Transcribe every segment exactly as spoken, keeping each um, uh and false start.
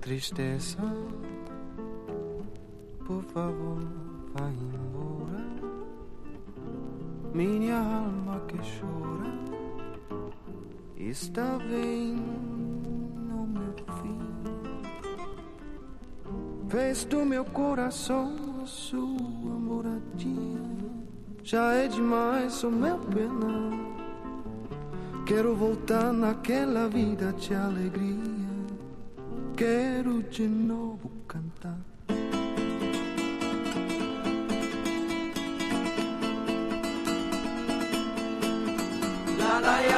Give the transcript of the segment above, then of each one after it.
Tristeza, por favor, vá embora. Minha alma que chora está vendo o meu fim. Fez do meu coração a sua moradia. Já é demais o meu pena. Quero voltar naquela vida de alegria. Quero de novo cantar. La la ya,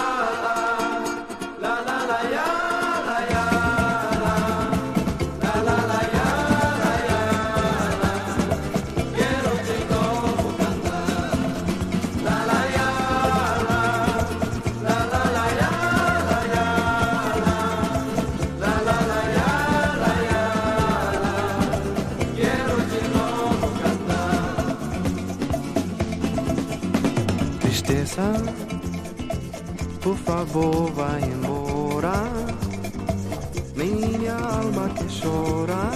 la la la ya, la ya, la la la ya, la ya, quiero de novo cantar. La la ya, la la la ya, la ya, la la la ya, la ya, quiero de novo cantar. Tristeza, por favor, vai embora. Minha alma que chora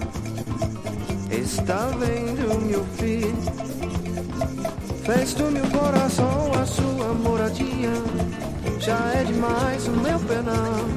está vendo meu fim. Fez do meu coração a sua moradia. Já é demais o meu penal.